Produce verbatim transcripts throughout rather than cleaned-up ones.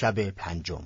شب پنجم.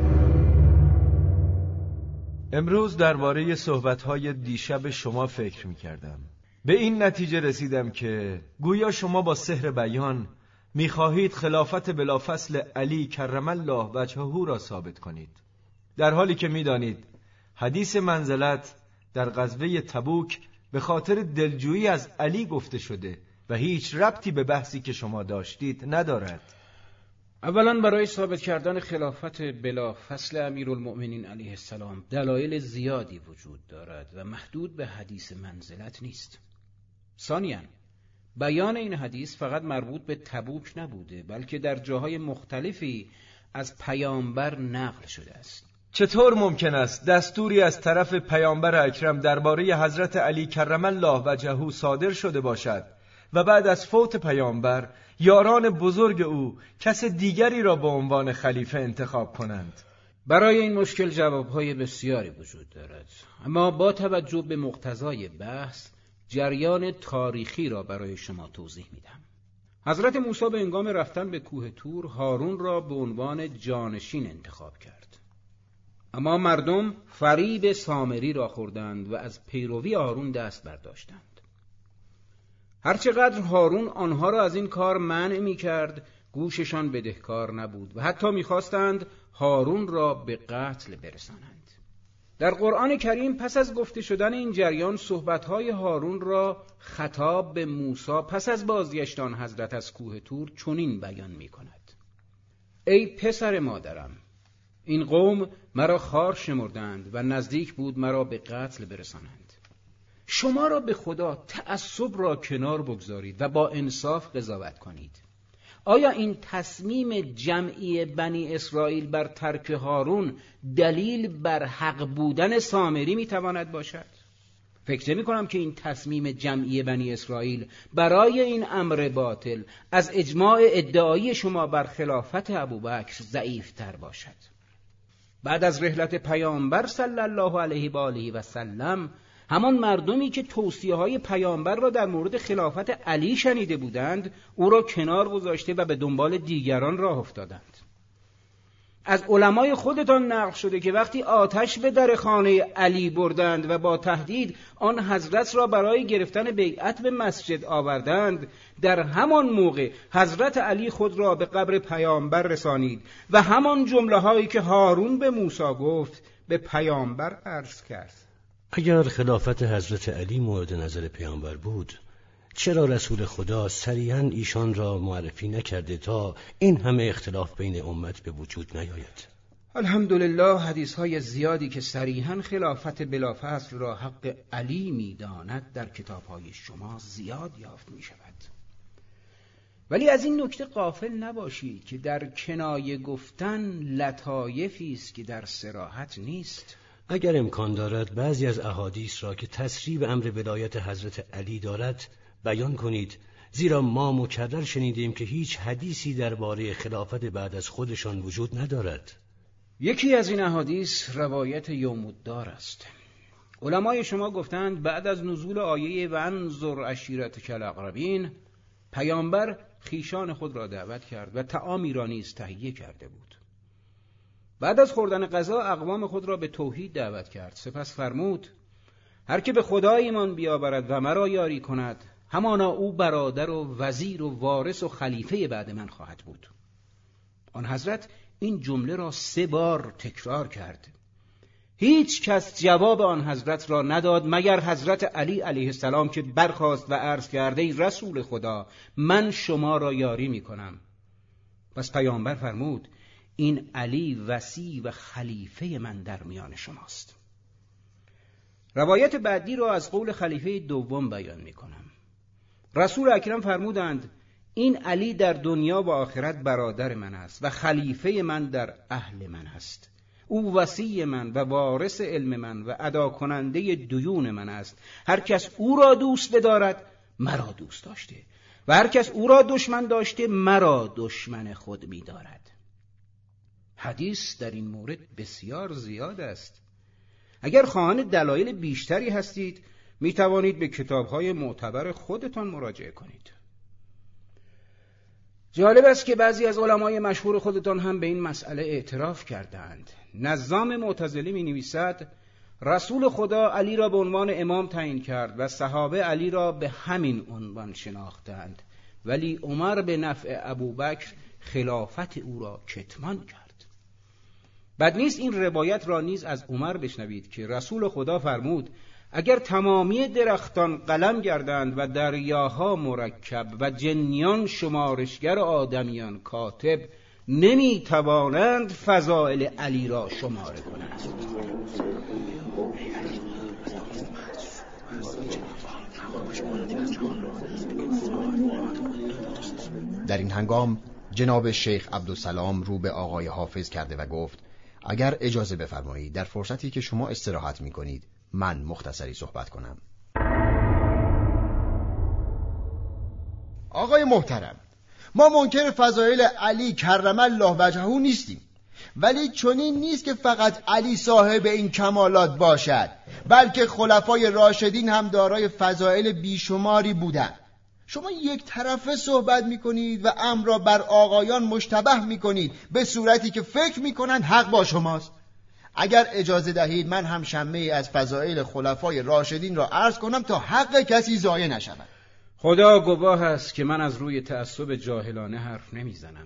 امروز درباره صحبت‌های دیشب شما فکر می‌کردم. به این نتیجه رسیدم که گویا شما با سحر بیان می‌خواهید خلافت بلافصل علی کرم الله وجهه را ثابت کنید، در حالی که می‌دانید حدیث منزلت در غزوه تبوک به خاطر دلجویی از علی گفته شده و هیچ ربطی به بحثی که شما داشتید ندارد. اولا برای ثابت کردن خلافت بلافصل امیرالمؤمنین علیه السلام دلایل زیادی وجود دارد و محدود به حدیث منزلت نیست. ثانیاً بیان این حدیث فقط مربوط به تبوک نبوده، بلکه در جاهای مختلفی از پیامبر نقل شده است. چطور ممکن است دستوری از طرف پیامبر اکرم درباره حضرت علی کرم الله وجهه صادر شده باشد و بعد از فوت پیامبر یاران بزرگ او کس دیگری را به عنوان خلیفه انتخاب کنند؟ برای این مشکل جوابهای بسیاری وجود دارد، اما با توجه به مقتضای بحث جریان تاریخی را برای شما توضیح میدم. حضرت موسی به هنگام رفتن به کوه طور هارون را به عنوان جانشین انتخاب کرد، اما مردم فریب سامری را خوردند و از پیروی هارون دست برداشتند. هرچقدر هارون آنها را از این کار منع می کرد، گوششان بدهکار نبود و حتی می خواستند هارون را به قتل برسانند. در قرآن کریم پس از گفته شدن این جریان صحبتهای هارون را خطاب به موسی پس از بازگشت آن حضرت از کوه طور چنین بیان می کند: ای پسر مادرم، این قوم مرا خار شمردند و نزدیک بود مرا به قتل برسانند. شما را به خدا تعصب را کنار بگذارید و با انصاف قضاوت کنید. آیا این تصمیم جمعی بنی اسرائیل بر ترک هارون دلیل بر حق بودن سامری میتواند باشد؟ فکر نمی کنم که این تصمیم جمعی بنی اسرائیل برای این امر باطل از اجماع ادعایی شما بر خلافت ابوبکر ضعیف تر باشد. بعد از رحلت پیامبر صلی الله علیه و آله و سلم، همان مردمی که توصیه‌های پیامبر را در مورد خلافت علی شنیده بودند او را کنار گذاشته و به دنبال دیگران راه افتادند. از علمای خودتان نقل شده که وقتی آتش به در خانه علی بردند و با تهدید آن حضرت را برای گرفتن بیعت به مسجد آوردند، در همان موقع حضرت علی خود را به قبر پیامبر رسانید و همان جمله هایی که هارون به موسی گفت به پیامبر عرض کرد. اگر خلافت حضرت علی مورد نظر پیامبر بود، چرا رسول خدا صریحاً ایشان را معرفی نکرده تا این همه اختلاف بین امت به وجود نیاید؟ الحمدلله حدیث‌های زیادی که صریحاً خلافت بلافصل را حق علی می‌داند در کتاب‌های شما زیاد یافت می‌شود. ولی از این نکته غافل نباشید که در کنایه گفتن لطایفی است که در صراحت نیست. اگر امکان دارد بعضی از احادیث را که تصریح به امر ولایت حضرت علی دارد بیان کنید، زیرا ما مکرر شنیدیم که هیچ حدیثی درباره خلافت بعد از خودشان وجود ندارد. یکی از این احادیث روایت یوم الدار است. علمای شما گفتند بعد از نزول آیه وانظر عشیرتک الاقربین، پیامبر خیشان خود را دعوت کرد و طعامی را نیز تهیه کرده بود. بعد از خوردن غذا اقوام خود را به توحید دعوت کرد. سپس فرمود هر که به خدا ایمان بیاورد و مرا یاری کند، همانا او برادر و وزیر و وارث و خلیفه بعد من خواهد بود. آن حضرت این جمله را سه بار تکرار کرد. هیچ کس جواب آن حضرت را نداد مگر حضرت علی علیه السلام که برخاست و عرض کرده ای رسول خدا، من شما را یاری می کنم. پس پیامبر فرمود این علی وصی و خلیفه من در میان شماست. روایت بعدی را از قول خلیفه دوم بیان می کنم. رسول اکرم فرمودند این علی در دنیا و آخرت برادر من است و خلیفه من در اهل من است. او وصی من و وارث علم من و ادا کننده دیون من است. هر کس او را دوست بدارد مرا دوست داشته و هر کس او را دشمن داشته مرا دشمن خود می دارد. حدیث در این مورد بسیار زیاد است. اگر خواهان دلایل بیشتری هستید می توانید به کتاب‌های معتبر خودتان مراجعه کنید. جالب است که بعضی از علمای مشهور خودتان هم به این مسئله اعتراف کردند. نظام معتزلی می نویسد رسول خدا علی را به عنوان امام تعیین کرد و صحابه علی را به همین عنوان شناختند، ولی عمر به نفع ابوبکر خلافت او را کتمان کرد. بد نیست این روایت را نیز از عمر بشنوید که رسول خدا فرمود اگر تمامی درختان قلم گردند و دریاها مرکب و جنیان شمارشگر آدمیان کاتب، نمی توانند فضائل علی را شماره کنند. در این هنگام جناب شیخ عبدالسلام رو به آقای حافظ کرده و گفت اگر اجازه بفرمایید در فرصتی که شما استراحت می کنید من مختصری صحبت کنم. آقای محترم، ما منکر فضایل علی کرم الله وجهه نیستیم، ولی چنین نیست که فقط علی صاحب این کمالات باشد، بلکه خلفای راشدین هم دارای فضایل بیشماری بودند. شما یک طرفه صحبت میکنید و امر را بر آقایان مشتبه میکنید به صورتی که فکر میکنند حق با شماست. اگر اجازه دهید من هم شمه از فضائل خلفای راشدین را عرض کنم تا حق کسی ضایع نشود. خدا گواه است که من از روی تعصب جاهلانه حرف نمیزنم.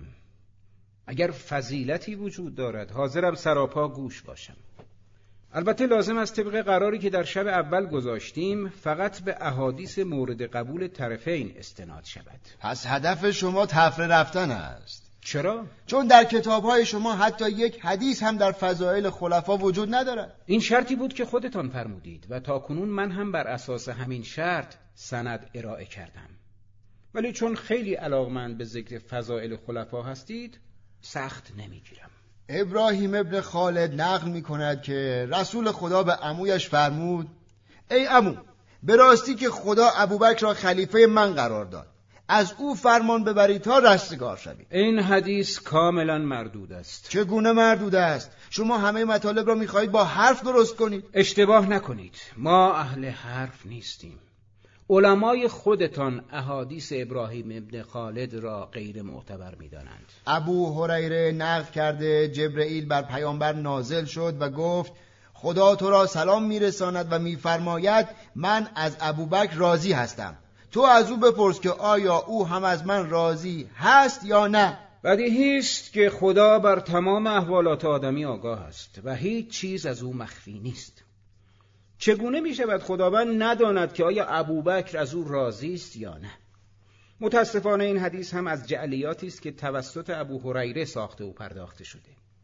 اگر فضیلتی وجود دارد حاضرم سراپا گوش باشم. البته لازم است طبق قراری که در شب اول گذاشتیم فقط به احادیث مورد قبول طرفین استناد شود. پس هدف شما تفره رفتن است. چرا؟ چون در کتاب‌های شما حتی یک حدیث هم در فضائل خلفا وجود ندارد. این شرطی بود که خودتان فرمودید و تا کنون من هم بر اساس همین شرط سند ارائه کردم. ولی چون خیلی علاقمند به ذکر فضائل خلفا هستید سخت نمیگیرم. ابراهیم ابن خالد نقل می کند که رسول خدا به عمویش فرمود ای عمو، به راستی که خدا ابوبکر را خلیفه من قرار داد، از او فرمان ببرید تا رستگار شوید. این حدیث کاملا مردود است. چگونه مردود است؟ شما همه مطالب را می‌خواهید با حرف درست کنید. اشتباه نکنید، ما اهل حرف نیستیم. علمای خودتان احادیث ابراهیم ابن خالد را غیر معتبر می‌دانند. ابو هریره نقل کرده جبرئیل بر پیامبر نازل شد و گفت خدا تو را سلام میرساند و میفرماید من از ابوبکر راضی هستم، تو از او بپرس که آیا او هم از من راضی هست یا نه. بدیهی است که خدا بر تمام احوالات آدمی آگاه است و هیچ چیز از او مخفی نیست. چگونه می شود خداوند نداند که آیا ابوبکر از او راضی است یا نه؟ متاسفانه این حدیث هم از جعلیاتی است که توسط ابو هریره ساخته و پرداخته شده.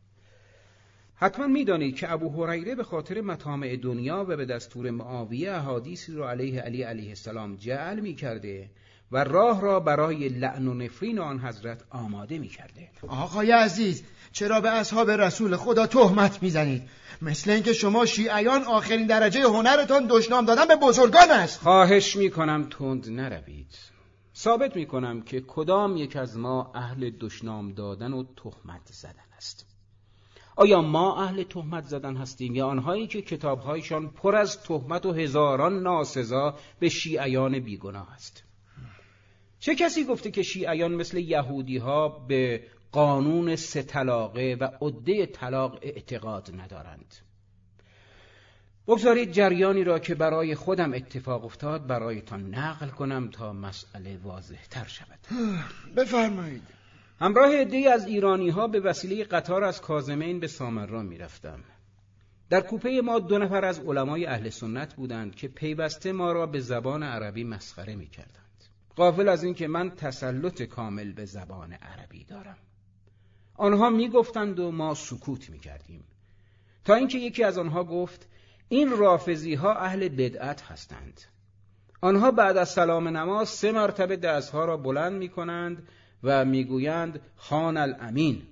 حتما می‌دانید که ابو هریره به خاطر مطامع دنیا و به دستور معاویه احادیثی را علیه علی علیه السلام جعل می‌کرده و راه را برای لعن و نفرین آن حضرت آماده می‌کرده. آقای عزیز، چرا به اصحاب رسول خدا تهمت می‌زنید؟ مثل اینکه شما شیعیان آخرین درجه هنرتان دشنام دادن به بزرگان است. خواهش می‌کنم تند نروید. ثابت می‌کنم که کدام یک از ما اهل دشنام دادن و تهمت زدن است. آیا ما اهل تهمت زدن هستیم یا آنهایی که کتابهایشان پر از تهمت و هزاران ناسزا به شیعیان بیگناه است؟ چه کسی گفته که شیعیان مثل یهودی ها به قانون سه طلاقه و عده طلاق اعتقاد ندارند؟ بگذارید جریانی را که برای خودم اتفاق افتاد برایتان نقل کنم تا مسئله واضح تر شود. بفرمایید. همراه عده‌ای از ایرانی‌ها به وسیله قطار از کاظمین به سامران می‌رفتم. در کوپه ما دو نفر از علمای اهل سنت بودند که پیوسته ما را به زبان عربی مسخره می‌کردند. غافل از این که من تسلط کامل به زبان عربی دارم. آنها می‌گفتند و ما سکوت می‌کردیم. تا اینکه یکی از آنها گفت این رافضی‌ها اهل بدعت هستند. آنها بعد از سلام نماز سه مرتبه دستها را بلند می‌کنند و میگویند خان الامین.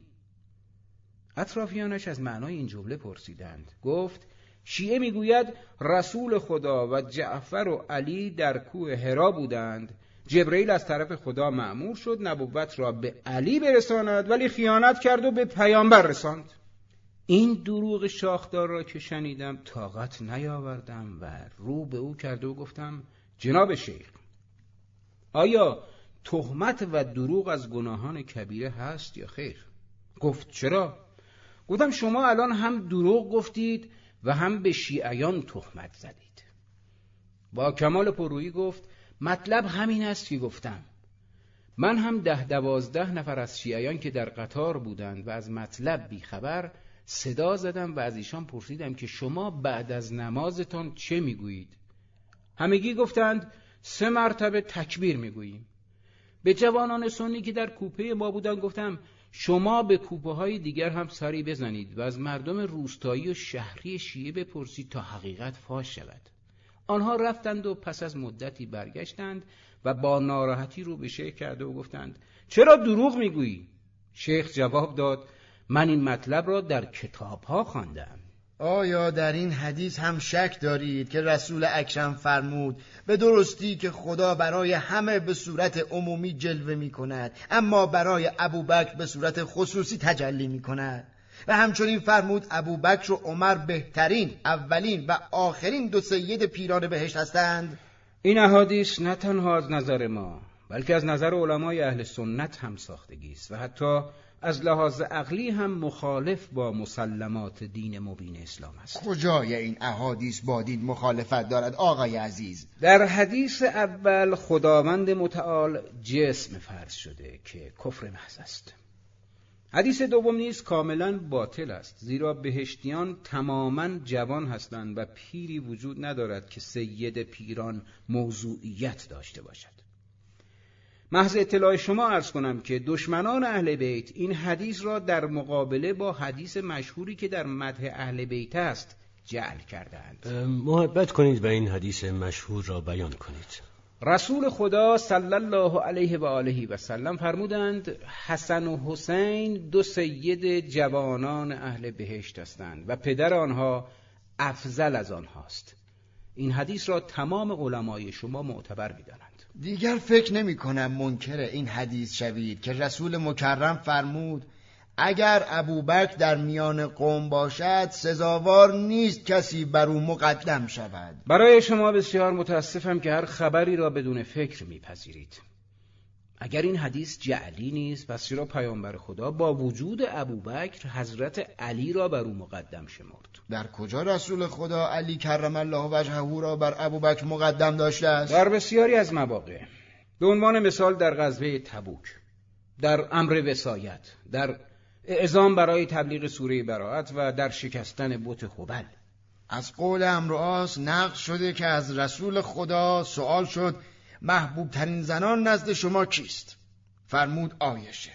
اطرافیانش از معنای این جمله پرسیدند. گفت شیعه میگوید رسول خدا و جعفر و علی در کوه حرا بودند. جبرئیل از طرف خدا مأمور شد نبوت را به علی برساند ولی خیانت کرد و به پیامبر رساند. این دروغ شاخدار را که شنیدم طاقت نیاوردم و رو به او کرده و گفتم جناب شیخ، آیا تهمت و دروغ از گناهان کبیره هست یا خیر؟ گفت چرا؟ گفتم شما الان هم دروغ گفتید و هم به شیعیان تهمت زدید. با کمال پررویی گفت مطلب همین است که گفتم. من هم ده دوازده نفر از شیعیان که در قطار بودند و از مطلب بیخبر صدا زدم و از ایشان پرسیدم که شما بعد از نمازتان چه میگویید؟ همگی گفتند سه مرتبه تکبیر میگوییم. به جوانان سنی که در کوپه ما بودند گفتم شما به کوپه های دیگر هم سری بزنید و از مردم روستایی و شهری شیعه بپرسید تا حقیقت فاش شود. آنها رفتند و پس از مدتی برگشتند و با ناراحتی رو به شیخ کرده و گفتند چرا دروغ میگویی؟ شیخ جواب داد من این مطلب را در کتاب ها خواندم. آیا در این حدیث هم شک دارید که رسول اکرم فرمود به درستی که خدا برای همه به صورت عمومی جلوه می کند اما برای ابوبکر به صورت خصوصی تجلی می کند و همچنین فرمود ابوبکر و عمر بهترین اولین و آخرین دو سید پیران بهشت هستند؟ این احادیث نه تنها از نظر ما بلکه از نظر علمای اهل سنت هم ساختگی است و حتی از لحاظ عقلی هم مخالف با مسلمات دین مبین اسلام است. کجای این احادیث با دین مخالفت دارد آقای عزیز؟ در حدیث اول خداوند متعال جسم فرض شده که کفر محض است. حدیث دوم نیز کاملا باطل است، زیرا بهشتیان تماما جوان هستند و پیری وجود ندارد که سید پیران موضوعیت داشته باشد. محض اطلاع شما عرض کنم که دشمنان اهل بیت این حدیث را در مقابله با حدیث مشهوری که در مدح اهل بیت است جعل کردند. محبت کنید و این حدیث مشهور را بیان کنید. رسول خدا صلی الله علیه و آله و سلم فرمودند حسن و حسین دو سید جوانان اهل بهشت هستند و پدر آنها افضل از آنهاست. این حدیث را تمام علمای شما معتبر می‌دانند. دیگر فکر نمی کنم منکر این حدیث شوید که رسول مکرم فرمود اگر ابوبکر در میان قوم باشد سزاوار نیست کسی بر او مقدم شود. برای شما بسیار متاسفم که هر خبری را بدون فکر میپذیرید. اگر این حدیث جعلی نیست پس چرا پیامبر خدا با وجود ابوبکر حضرت علی را بر او مقدم شمرد؟ در کجا رسول خدا علی کرم الله وجهه را بر ابوبکر مقدم داشته است؟ در بسیاری از مواقع. به عنوان مثال در غزوه تبوک، در امر وصایت، در اعزام برای تبلیغ سوره براءت و در شکستن بت هبل. از قول عمرو عاص نقل شده که از رسول خدا سوال شد محبوب ترین زنان نزد شما کیست؟ فرمود عایشه.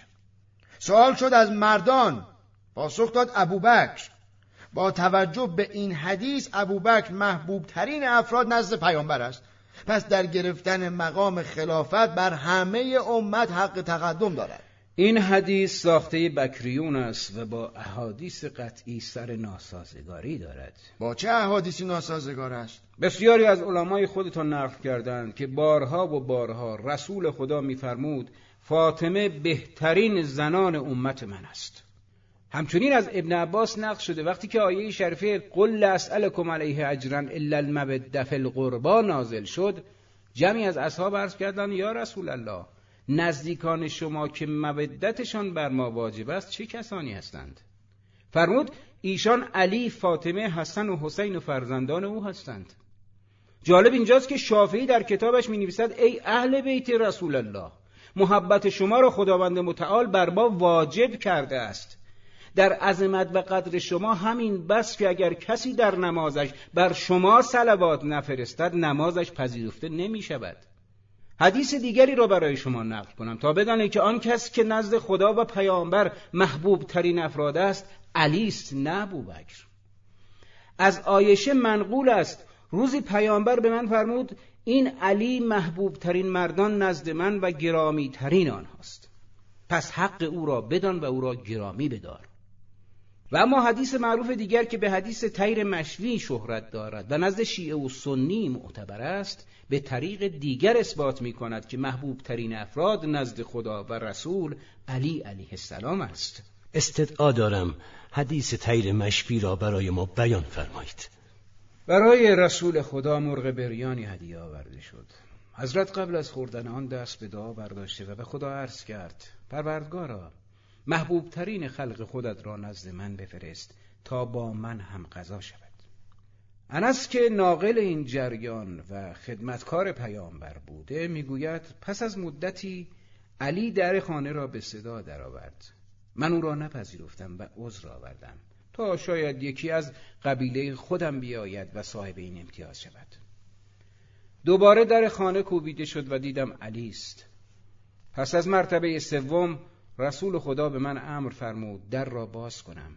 سوال شد از مردان، پاسخ داد ابوبکر. با توجه به این حدیث ابوبکر محبوب ترین افراد نزد پیامبر است، پس در گرفتن مقام خلافت بر همه امت حق تقدم دارد. این حدیث ساخته بکریون است و با احادیث قطعی سر ناسازگاری دارد. با چه احادیثی ناسازگار است؟ بسیاری از علمای خودتان نقل کردند که بارها و بارها رسول خدا می‌فرمود فاطمه بهترین زنان امت من است. همچنین از ابن عباس نقل شده وقتی که آیه شریفه قل لا اسألکم علیه اجرا الا المودة فی القربى نازل شد، جمعی از اصحاب عرض کردند یا رسول الله، نزدیکان شما که مودتشان بر ما واجب است چه کسانی هستند؟ فرمود ایشان علی، فاطمه، حسن و حسین و فرزندان او هستند. جالب اینجاست که شافعی در کتابش می نویسد ای اهل بیت رسول الله، محبت شما را خداوند متعال بر ما واجب کرده است. در عظمت و قدر شما همین بس که اگر کسی در نمازش بر شما صلوات نفرستد نمازش پذیرفته نمی شود. حدیث دیگری را برای شما نقل کنم تا بدانید که آن کس که نزد خدا و پیامبر محبوب ترین افراد است علی است نه ابوبکر. از عایشه منقول است روزی پیامبر به من فرمود این علی محبوب ترین مردان نزد من و گرامی ترین آنهاست، پس حق او را بدان و او را گرامی بدار. و اما حدیث معروف دیگر که به حدیث طیر مشوی شهرت دارد و نزد شیعه و سنی معتبر است به طریق دیگر اثبات می کند که محبوب ترین افراد نزد خدا و رسول علی علیه السلام است. استدعا دارم حدیث طیر مشوی را برای ما بیان فرمایید. برای رسول خدا مرغ بریانی هدیه آورده شد. حضرت قبل از خوردن آن دست به دعا برداشته و به خدا عرض کرد: پروردگارا، محبوب ترین خلق خودت را نزد من بفرست تا با من هم غذا شود. انس که ناقل این جریان و خدمتکار پیامبر بوده میگوید پس از مدتی علی در خانه را به صدا درآورد. من او را نپذیرفتم و عذر آوردم تا شاید یکی از قبیله خودم بیاید و صاحب این امتیاز شود. دوباره در خانه کوبیده شد و دیدم علی است. پس از مرتبه سوم رسول خدا به من امر فرمود در را باز کنم.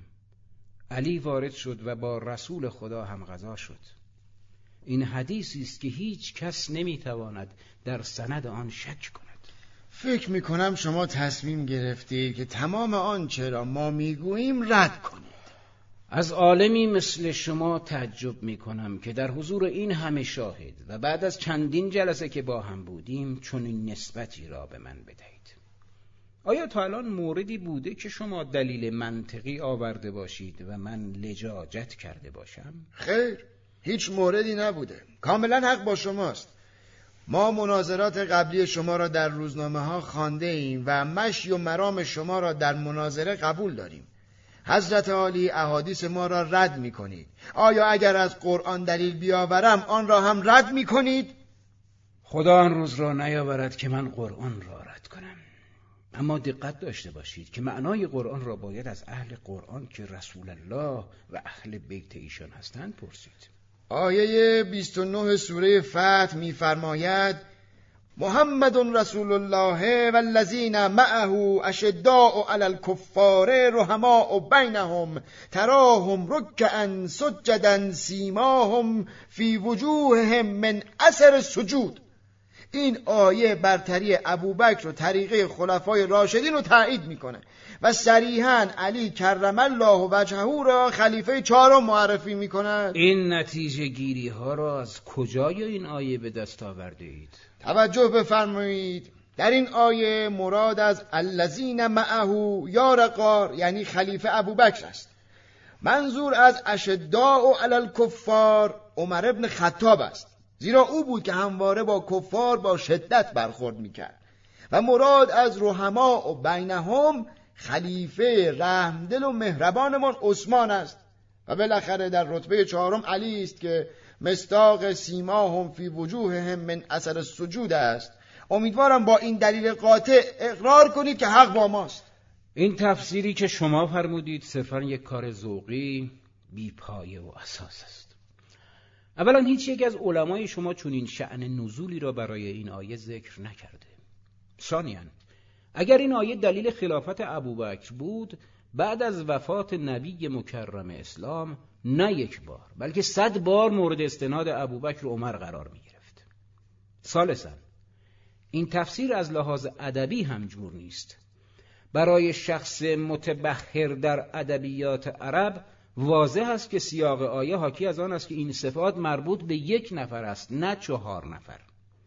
علی وارد شد و با رسول خدا هم غذا شد. این حدیثی است که هیچ کس نمیتواند در سند آن شک کند. فکر میکنم شما تصمیم گرفتید که تمام آنچه را ما میگوییم رد کنید. از عالمی مثل شما تعجب میکنم که در حضور این همه شاهد و بعد از چندین جلسه که با هم بودیم چنین نسبتی را به من بدهید. آیا تا الان موردی بوده که شما دلیل منطقی آورده باشید و من لجاجت کرده باشم؟ خیر، هیچ موردی نبوده. کاملا حق با شماست. ما مناظرات قبلی شما را در روزنامه ها خوانده ایم و مشی و مرام شما را در مناظره قبول داریم. حضرت عالی احادیث ما را رد می کنید. آیا اگر از قرآن دلیل بیاورم آن را هم رد می کنید؟ خدا آن روز را نیاورد که من قرآن را رد کنم. اما دقت داشته باشید که معنای قرآن را باید از اهل قرآن که رسول الله و اهل بیت ایشان هستند پرسید. آیه بیست و نه سوره فتح می‌فرماید: محمد رسول الله والذین معه اشداء علی الکفار رحماء بینهم تراهم رکعا سجدا سیماهم فی وجوههم من اثر السجود. این آیه برتری ابوبکر و طریقه خلفای راشدین رو تایید میکنه و صریحاً علی کرم الله وجهه را خلیفه چهارم معرفی میکنه. این نتیجه گیری ها را از کجای این آیه به دست آورده اید؟ توجه بفرمایید. در این آیه مراد از الذین معه یا رقار یعنی خلیفه ابوبکر است. منظور از اشداء علی الکفار عمر ابن خطاب است، زیرا او بود که همواره با کفار با شدت برخورد میکرد. و مراد از رحماء و بینهم خلیفه رحمدل و مهربانمان عثمان است. و بالاخره در رتبه چهارم علی است که مصداق سیماهم فی وجوههم من اثر السجود است. امیدوارم با این دلیل قاطع اقرار کنید که حق با ماست. این تفسیری که شما فرمودید صرفاً یک کار ذوقی بی پایه و اساس است. اولا هیچ یک از علمای شما چنین شأن نزولی را برای این آیه ذکر نکرده. ثانیاً اگر این آیه دلیل خلافت ابوبکر بود، بعد از وفات نبی مکرم اسلام نه یک بار بلکه صد بار مورد استناد ابوبکر و عمر قرار می گرفت. ثالثاً این تفسیر از لحاظ ادبی هم جور نیست. برای شخص متبحر در ادبیات عرب واضح است که سیاق آیه حاکی از آن است که این صفات مربوط به یک نفر است نه چهار نفر.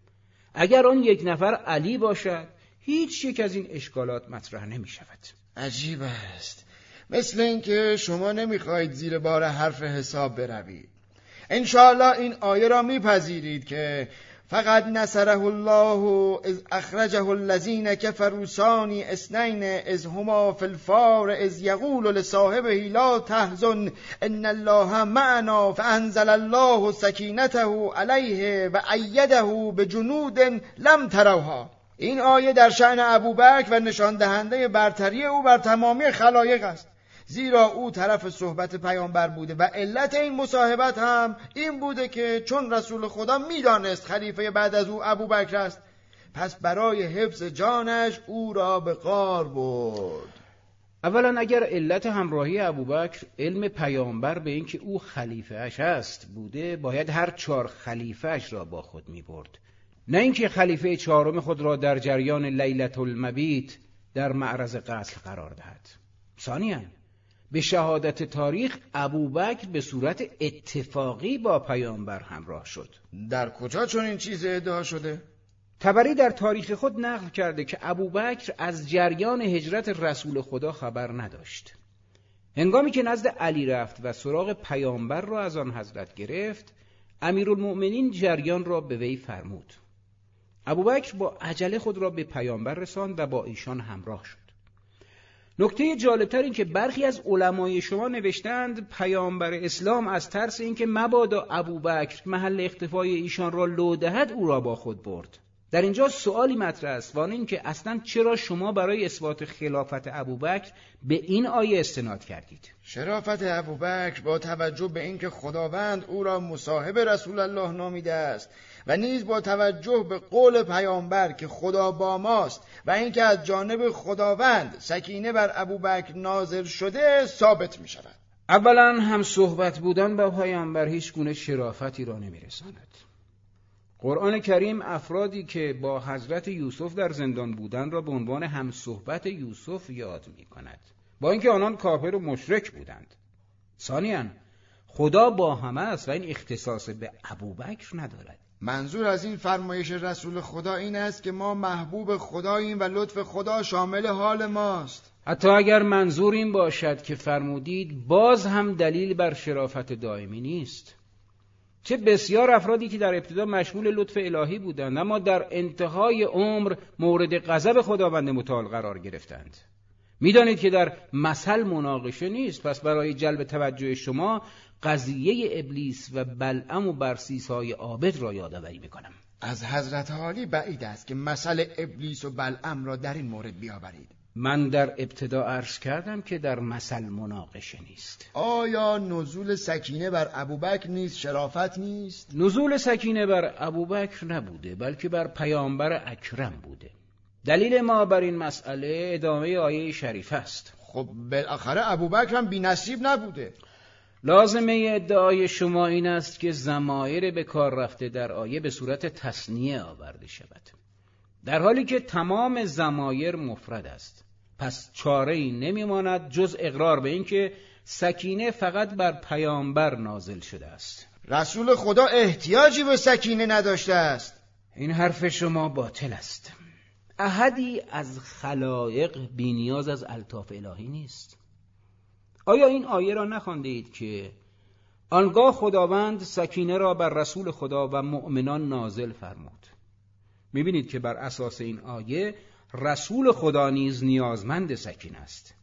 اگر آن یک نفر علی باشد هیچ یک از این اشکالات مطرح نمی شود. عجیب است. مثل اینکه شما نمیخواهید زیر بار حرف حساب بروید. انشاءالله این آیه را میپذیرید که فقط نصره الله از اخرجه الذین کفروا ثانی اثنین از هما فی الفار از یقول لصاحبه لا تحزن ان الله معنا فانزل الله سکینته علیه و ایده بجنود لم تروها. این آیه در شأن ابوبکر و نشان دهنده برتری او بر تمامی خلایق است، زیرا او طرف صحبت پیامبر بوده و علت این مصاحبت هم این بوده که چون رسول خدا میدانست خلیفه بعد از او ابوبکر است، پس برای حفظ جانش او را به غار برد. اولا اگر علت همراهی ابوبکر علم پیامبر به اینکه او خلیفه اش است بوده، باید هر چهار خلیفه اش را با خود می برد، نه اینکه خلیفه چهارم خود را در جریان لیلة المبیت در معرض قتل قرار دهد. ثانیاً به شهادت تاریخ ابوبکر به صورت اتفاقی با پیامبر همراه شد. در کجا چون این چیز ادعا شده؟ طبری در تاریخ خود نقل کرده که ابوبکر از جریان هجرت رسول خدا خبر نداشت. هنگامی که نزد علی رفت و سراغ پیامبر را از آن حضرت گرفت، امیرالمؤمنین جریان را به وی فرمود. ابوبکر با عجله خود را به پیامبر رساند و با ایشان همراه شد. نکته جالبتر این که برخی از علمای شما نوشتند پیامبر اسلام از ترس اینکه مبادا ابوبکر محل اختفای ایشان را لو دهد او را با خود برد. در اینجا سوالی مطرح است، وان این که اصلا چرا شما برای اثبات خلافت ابوبکر به این آیه استناد کردید؟ شرافت ابوبکر با توجه به اینکه خداوند او را مصاحب رسول الله نامیده است و نیز با توجه به قول پیامبر که خدا با ماست و اینکه از جانب خداوند سکینه بر ابوبکر نازل شده ثابت می شود. اولا هم صحبت بودن با پیامبر هیچ گونه شرافتی را نمی رساند. قرآن کریم افرادی که با حضرت یوسف در زندان بودند را به عنوان هم صحبت یوسف یاد می کند، با اینکه آنان کافر و مشرک بودند. ثانیاً خدا با همه است و این اختصاص به ابوبکر ندارد. منظور از این فرمایش رسول خدا این است که ما محبوب خداییم و لطف خدا شامل حال ماست. حتی اگر منظور این باشد که فرمودید، باز هم دلیل بر شرافت دائمی نیست. چه بسیار افرادی که در ابتدا مشمول لطف الهی بودند اما در انتهای عمر مورد غضب خداوند متعال قرار گرفتند. میدانید که در مثل مناقشه نیست، پس برای جلب توجه شما قضیه ابلیس و بلعم و برسیس‌های عابد را یادآوری میکنم. از حضرت عالی بعید است که مثل ابلیس و بلعم را در این مورد بیاورید. من در ابتدا عرض کردم که در مثل مناقشه نیست. آیا نزول سکینه بر ابوبکر نیز شرافت نیست؟ نزول سکینه بر ابوبکر نبوده، بلکه بر پیامبر اکرم بوده. دلیل ما بر این مسئله ادامه آیه شریف است. خب بالاخره ابوبکر هم بی نصیب نبوده. لازمه ادعای شما این است که ضمایر به کار رفته در آیه به صورت تثنیه آورده شود، در حالی که تمام ضمایر مفرد است. پس چاره‌ای نمی‌ماند جز اقرار به این که سکینه فقط بر پیامبر نازل شده است. رسول خدا احتیاجی به سکینه نداشته است. این حرف شما باطل است. احدی از خلائق بی نیاز از الطاف الهی نیست. آیا این آیه را نخوانده اید که آنگاه خداوند سکینه را بر رسول خدا و مؤمنان نازل فرمود؟ می‌بینید که بر اساس این آیه رسول خدا نیز نیازمند سکینه است.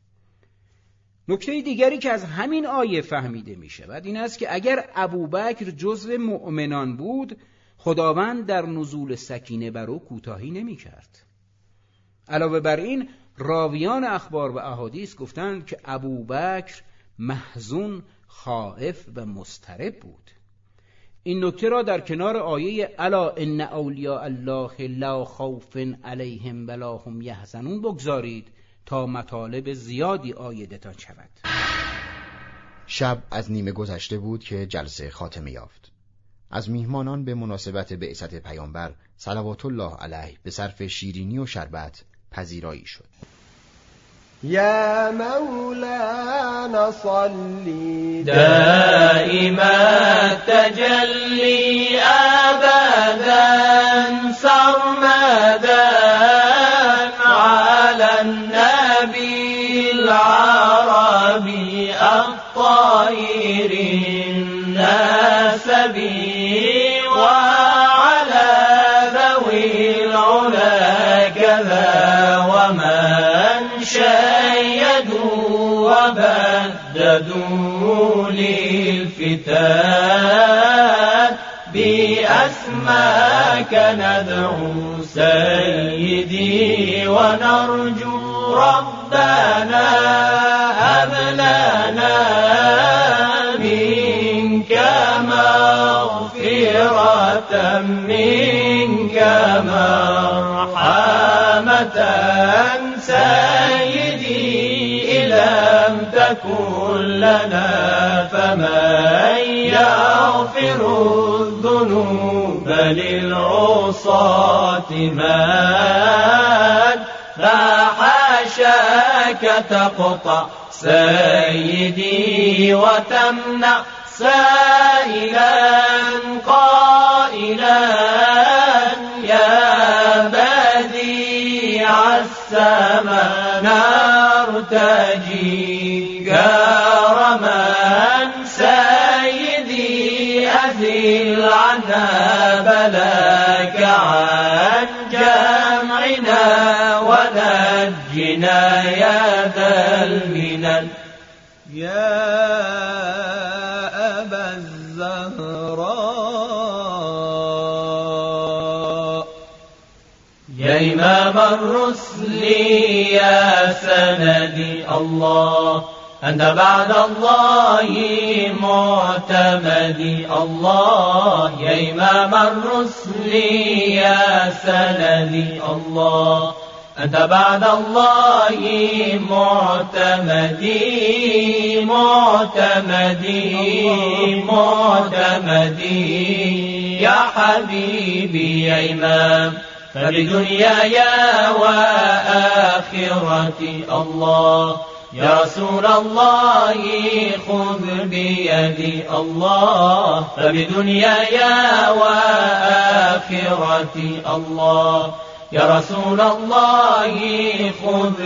نکته دیگری که از همین آیه فهمیده می‌شود این است که اگر ابوبکر جزو مؤمنان بود، خداوند در نزول سکینه بر او کوتاهی نمی‌کرد. علاوه بر این، راویان اخبار و احادیث گفتند که ابوبکر محزون، خائف و مضطرب بود. این نکته را در کنار آیه الا ان اولیاء الله لا خوف علیهم ولا هم یحزنون بگذارید تا مطالب زیادی عایدتان شود. شب از نیمه گذشته بود که جلسه خاتمه یافت. از میهمانان به مناسبت بعثت پیامبر صلوات الله علیه به صرف شیرینی و شربت پذیرایی شد. یا مولانا صلی دائما تجلی ابدا سرمدا على النبي العربي الطاهر الناسبي وعلى ذوي العلا كذا ومن شيدوا وبددوا للفتان بأسماك ندعو سيدي ونرجو ربنا هب لنا منك مغفرة منك مرحمة سيدي إن لم تكن لنا فمن يغفر الذنوب للعصاة من فحاشاك تقطع سيدي وتمنع سائلا قائلا يا بديع السماء نرتجي كرما سيدي أذل عنا بلاك عنا علينا يا ذا المنن يا أبا الزهراء يا إمام الرسل يا سندي الله أنت بعد الله معتمدي الله يا إمام الرسل يا سندي الله أنت بعد الله معتمدي معتمدي معتمدي يا حبيبي يا إمام فبدنياي وآخرتي الله يا رسول الله خذ بيدي الله فبدنياي وآخرتي الله يا رسول الله خذ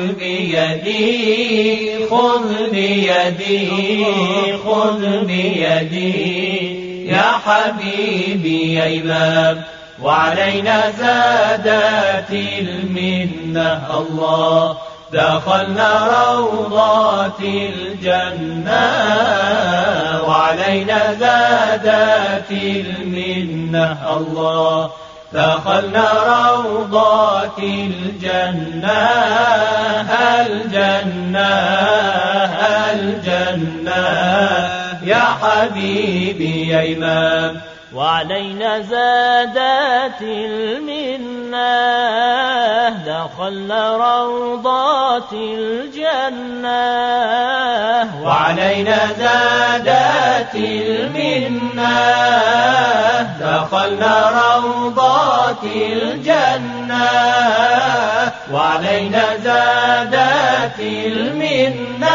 بيدي خذ بيدي خذ بيدي يا حبيبي يا إمام وعلينا زادت المنة الله دخلنا روضات الجنة وعلينا زادت المنة الله دخلنا روضات الجنة الجنة الجنة يا حبيبي يا إمام وعلينا زادت المنة دخلنا روضات الجنة وعلينا زادت المنة دخلنا روضات الجنة وعلينا زادت المنة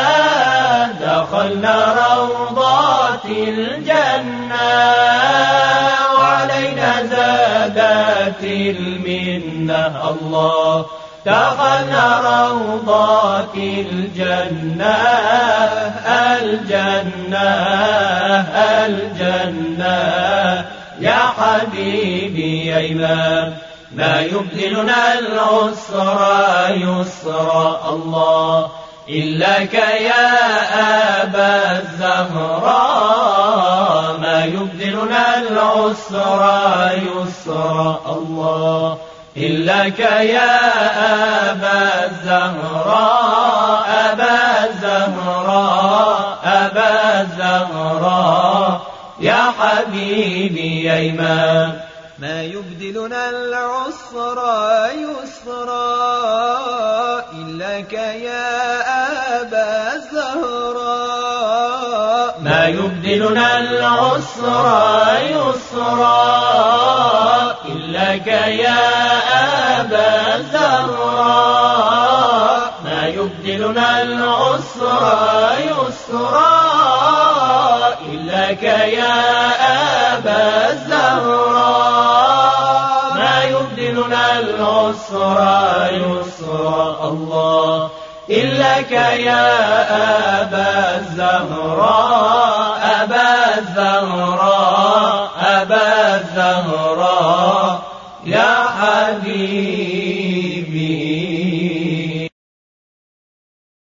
دخلنا روضات الجنة وعلينا زادت المنة الله دخلنا روضات الجنة الجنة الجنة يا حبيبي يا إمام ما يبدلنا العسر يسر الله إلاك يا أبا الزهراء ما يبدلنا العسر يسر الله إلاك يا أبا الزهراء أبا الزهراء أبا الزهراء يا حبيبي يا إمام ما يبدلنا العسر يسرا إلاك يا أبا الزهراء ما يبدلنا العسر يسرا إلاك يا أبا الزهراء ما يبدلنا العسر يسرا إلاك يا أبا الزهراء ما يبدلنا العسر يسرا الله إلاك يا أبا الزهراء أبا